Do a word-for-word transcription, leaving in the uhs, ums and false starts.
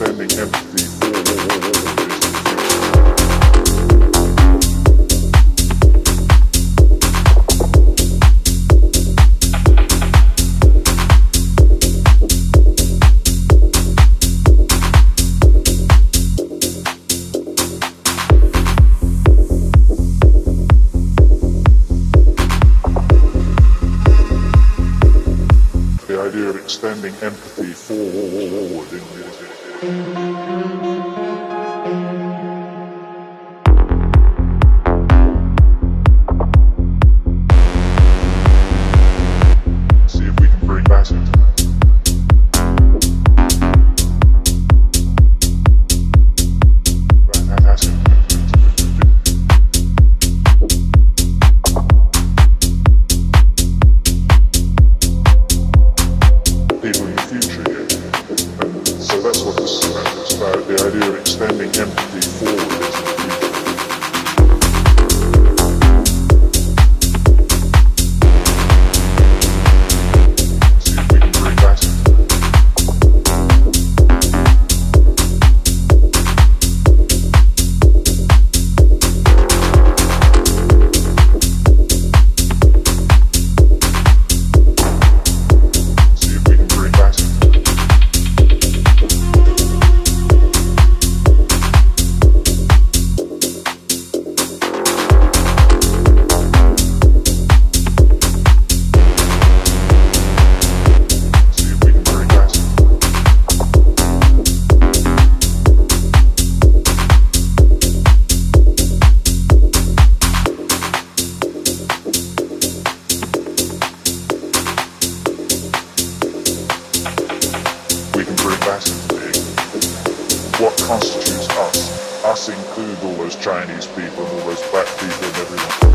extending empathy forward. The idea of extending empathy forward in see if we can bring that into people in the future here. And so that's what this is about. It's about the idea of extending empathy forward into the future. See if we can bring that in. What constitutes us? Us include all those Chinese people and all those black people and everyone.